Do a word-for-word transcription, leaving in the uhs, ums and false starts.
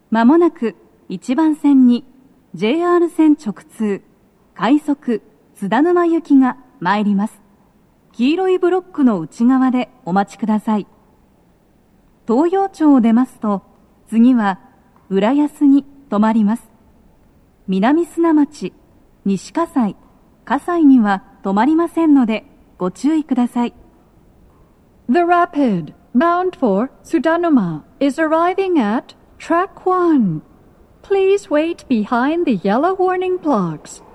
まもなくいちばん線に ジェイアール 線直通快速津田沼行きが参ります。黄色いブロックの内側でお待ちください。東陽町を出ますと、次は浦安に止まります。南砂町、西葛西、葛西には止まりませんのでご注意ください。 The Rapid, bound for Tsudanuma, is arriving at track one. Please wait behind the yellow warning blocks